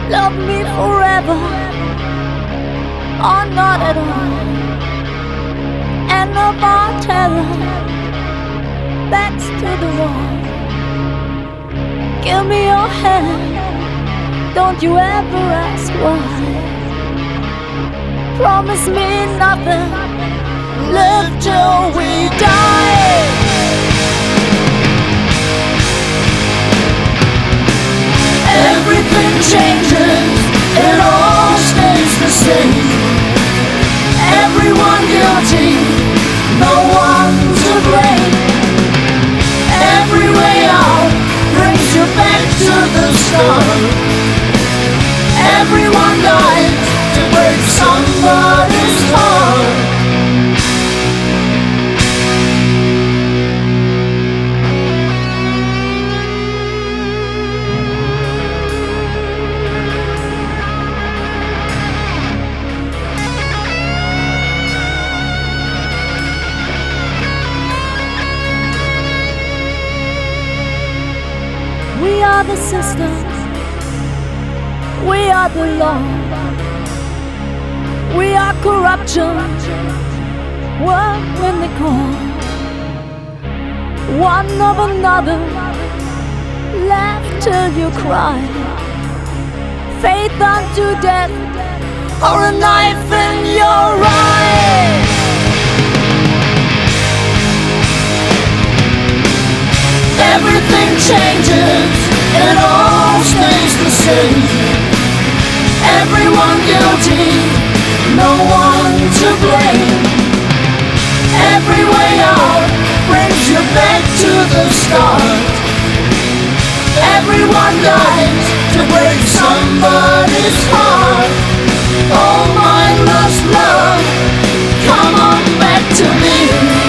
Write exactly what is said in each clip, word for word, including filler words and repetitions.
Love me forever, or not at all. And of our terror, backs to the wall. Give me your hand, don't you ever ask why. Promise me nothing, live till we die. Everything changes, it all stays the same. Everyone guilty, no one to blame. Every way out brings you back to the start. Everyone dies to break somebody's heart. We are the sisters, we are the law, we are corruption, what when they call one of another, laugh till you cry, faith unto death, or a knife in your eye. Everything changes, it all stays the same. Everyone guilty, no one to blame. Every way out brings you back to the start. Everyone dies to break somebody's heart. Oh, mindless love, come on back to me.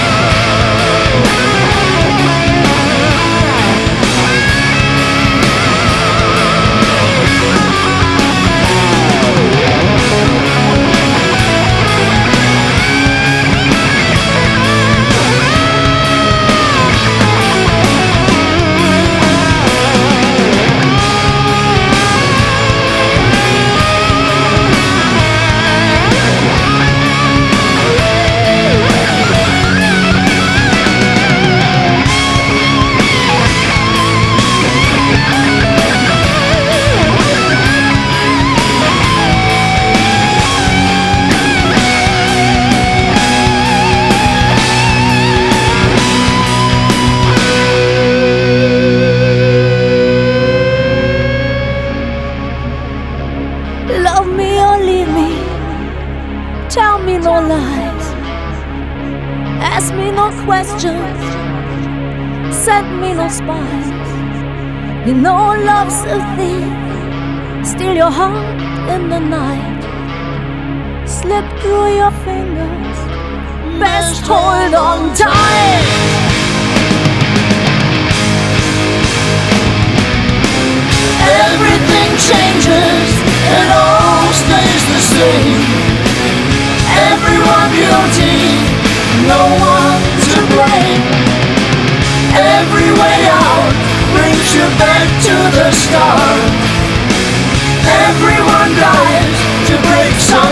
Love me or leave me, tell me no lies, ask me no questions, send me no spies. You know love's a thief, steal your heart in the night, slip through your fingers, best hold on tight. Everything changes, it all stays the same. Everyone guilty, no one to blame. Every way out brings you back to the start. Everyone dies to break some